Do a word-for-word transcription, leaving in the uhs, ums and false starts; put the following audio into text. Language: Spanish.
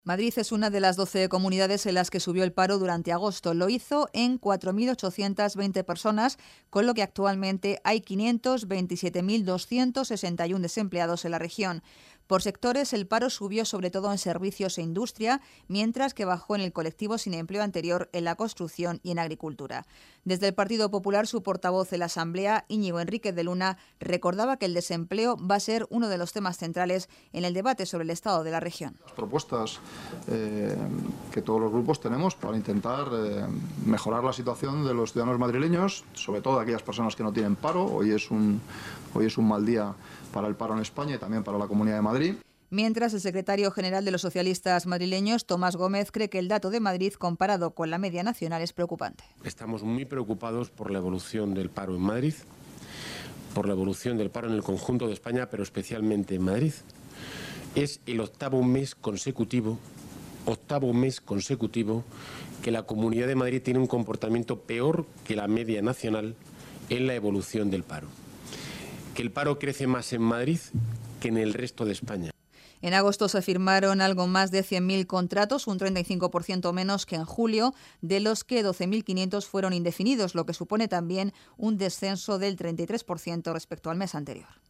Madrid es una de las doce comunidades en las que subió el paro durante agosto. Lo hizo en cuatro mil ochocientas veinte personas, con lo que actualmente hay quinientos veintisiete mil doscientos sesenta y uno desempleados en la región. Por sectores, el paro subió sobre todo en servicios e industria, mientras que bajó en el colectivo sin empleo anterior, en la construcción y en agricultura. Desde el Partido Popular, su portavoz en la Asamblea, Íñigo Enríquez de Luna, recordaba que el desempleo va a ser uno de los temas centrales en el debate sobre el estado de la región. Las propuestas eh, que todos los grupos tenemos para intentar eh, mejorar la situación de los ciudadanos madrileños, sobre todo de aquellas personas que no tienen paro. Hoy es un, hoy es un mal día para el paro en España y también para la Comunidad de Madrid. Mientras, el secretario general de los socialistas madrileños, Tomás Gómez, cree que el dato de Madrid comparado con la media nacional es preocupante. Estamos muy preocupados por la evolución del paro en Madrid, por la evolución del paro en el conjunto de España, pero especialmente en Madrid. Es el octavo mes consecutivo, octavo mes consecutivo que la Comunidad de Madrid tiene un comportamiento peor que la media nacional en la evolución del paro. Que el paro crece más en Madrid que en el resto de España. En agosto se firmaron algo más de cien mil contratos, un treinta y cinco por ciento menos que en julio, de los que doce mil quinientos fueron indefinidos, lo que supone también un descenso del treinta y tres por ciento respecto al mes anterior.